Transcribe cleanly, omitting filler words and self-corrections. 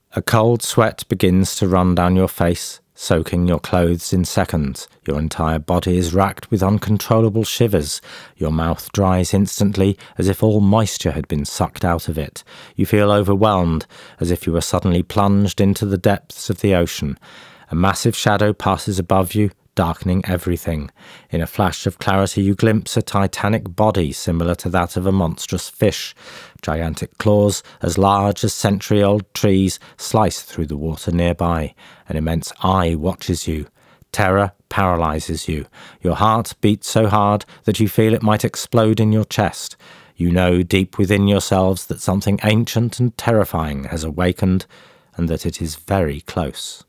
A cold sweat begins to run down your face, soaking your clothes in seconds. Your entire body is racked with uncontrollable shivers. Your mouth dries instantly, as if all moisture had been sucked out of it. You feel overwhelmed, as if you were suddenly plunged into the depths of the ocean. A massive shadow passes above you, darkening everything. In a flash of clarity you glimpse a titanic body similar to that of a monstrous fish. Gigantic claws, as large as century-old trees, slice through the water nearby. An immense eye watches you. Terror paralyzes you. Your heart beats so hard that you feel it might explode in your chest. You know deep within yourselves that something ancient and terrifying has awakened, and that it is very close.